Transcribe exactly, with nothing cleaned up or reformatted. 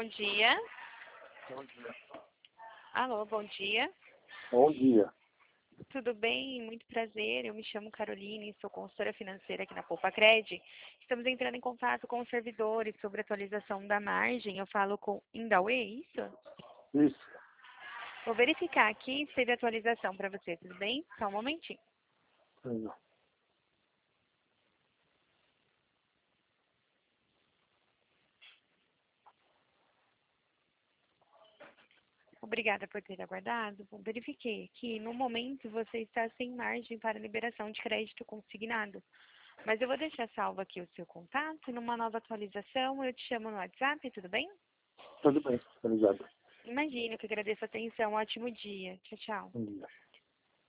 bom dia. Bom dia. Alô, bom dia. Bom dia. Tudo bem? Muito prazer. Eu me chamo Caroline, sou consultora financeira aqui na Poupa-Cred. Estamos entrando em contato com os servidores sobre a atualização da margem. Eu falo com Indauê, é isso? Isso. Vou verificar aqui se teve atualização para você, tudo bem? Só um momentinho. Sim. Obrigada por ter aguardado. Bom, verifiquei aqui. No momento, você está sem margem para liberação de crédito consignado. Mas eu vou deixar salvo aqui o seu contato. E numa nova atualização, eu te chamo no WhatsApp, tudo bem? Tudo bem, obrigado. Imagino que agradeço a atenção. Um ótimo dia. Tchau, tchau. Bom dia.